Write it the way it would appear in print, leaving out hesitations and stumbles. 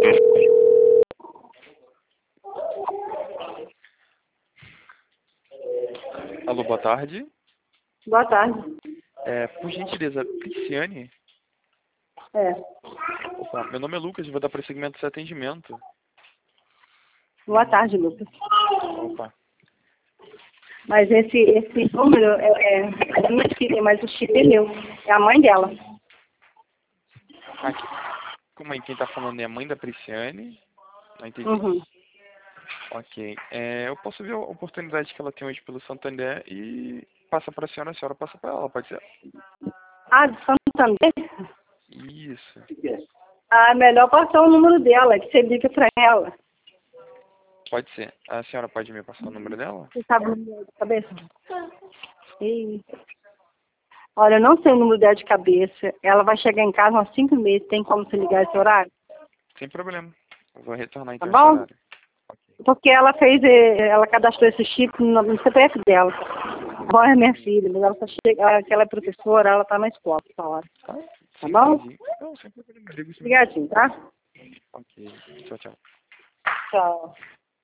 Alô, boa tarde. Boa tarde. Por gentileza, Cristiane? É. Opa, meu nome é Lucas, vou dar prosseguimento do seu atendimento. Boa tarde, Lucas. Opa. Mas esse número é minha filha, mas o chip é meu. É a mãe dela. Aqui. Como é? Quem tá falando é a mãe da Cristiane? Não entendi. Uhum. Ok. Eu posso ver a oportunidade que ela tem hoje pelo Santander e passa para a senhora passa para ela, pode ser? Ah, de Santander? Isso. Ah, melhor passar o número dela, que você liga pra ela. Pode ser. A senhora pode me passar o número dela? Você sabe o número de cabeça? Ih. Olha, eu não sei o número dela de cabeça. Ela vai chegar em casa uns 5 meses. Tem como você ligar esse horário? Sem problema. Eu vou retornar Tá então esse bom? horário. Ok. Porque ela cadastrou esse chip no CPF dela. Bom, é minha filha, mas ela só chega, que ela é professora, ela tá na escola essa hora. Ah, Tá sim, bom? entendi. Não, sem problema. Ligo sim. Obrigadinho, tá? Ok. Tchau, tchau. Tchau.